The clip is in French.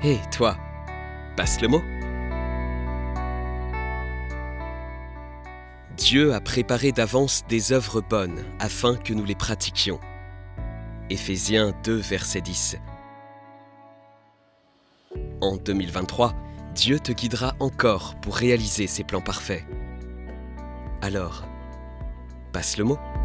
Hé, toi, passe le mot. Dieu a préparé d'avance des œuvres bonnes afin que nous les pratiquions. Éphésiens 2, verset 10. En 2023, Dieu te guidera encore pour réaliser ses plans parfaits. Alors, passe le mot.